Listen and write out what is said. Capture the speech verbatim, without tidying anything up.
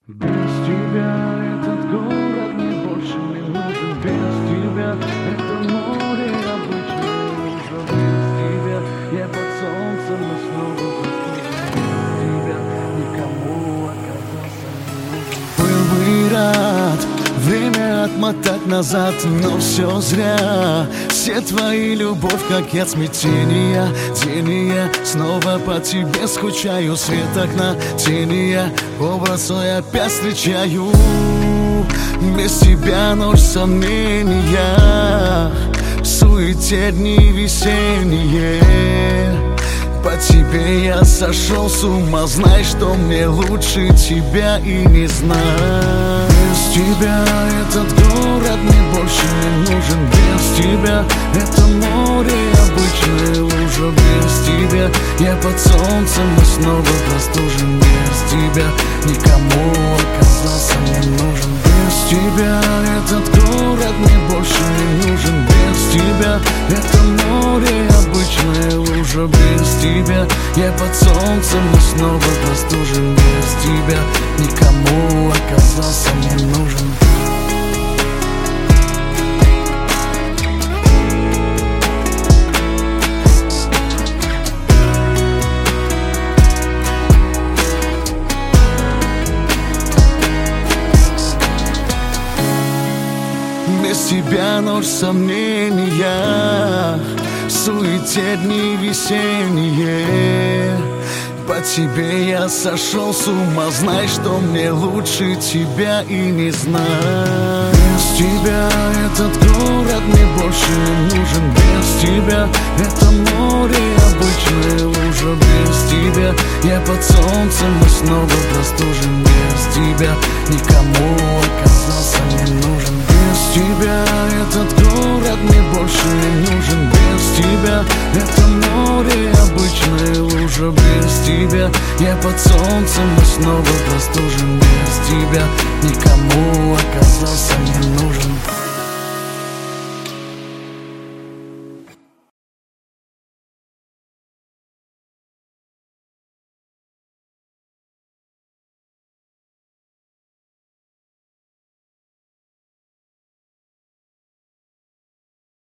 Без тебя этот город мне больше не нужен. Без тебя это море обычное уже. Без тебя я под солнцем и снова заснул. Без тебя никому оказался не нужен. Был бы рад время отмотать назад, но все зря. Все твои любовь, как яд смятения, тени я снова по тебе скучаю. Свет окна, тени я, образ свой опять встречаю. Без тебя ночь сомнения, в суете дни весенние. По тебе я сошел с ума, знай, что мне лучше тебя и не знать. Без тебя этот город мне больше не нужен. Без тебя это море обычная лужа. Без тебя я под солнцем и снова простужен. Без тебя никому оказался не нужен. Без тебя этот город мне больше не нужен. Без тебя это море обычная лужа. Без тебя я под солнцем и снова простужен. Без тебя никому оказался не нужен. Без тебя ночь сомнения, в суете дни весенние. По тебе я сошел с ума, знай, что мне лучше тебя и не знать. Без тебя этот город мне больше не нужен. Без тебя это море обычная лужа. Без тебя я под солнцем и снова простужен. Без тебя никому оказался не нужен. Без тебя этот город мне больше не нужен. Без тебя это море обычная лужа. Без тебя я под солнцем и снова простужен. Без тебя никому оказался не нужен.